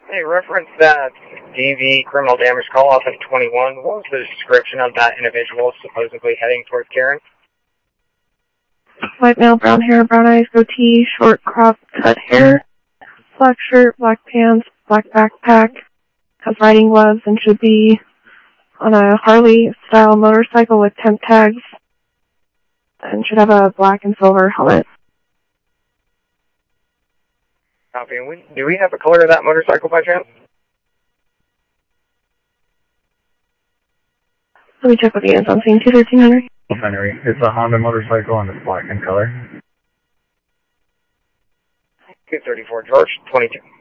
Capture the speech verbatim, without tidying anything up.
Hey, reference that D V criminal damage call off at twenty-one. What was the description of that individual supposedly heading towards Karen? White male, brown hair, brown eyes, goatee, short crop cut hair, black shirt, black pants, black backpack, has riding gloves, and should be on a Harley-style motorcycle with temp tags, and should have a black and silver helmet. Copy. And we, do we have a color of that motorcycle by chance? Let me check with the ends on scene. two thirteen Henry. Henry. It's a Honda motorcycle and it's black in color. two thirty-four George, twenty-two.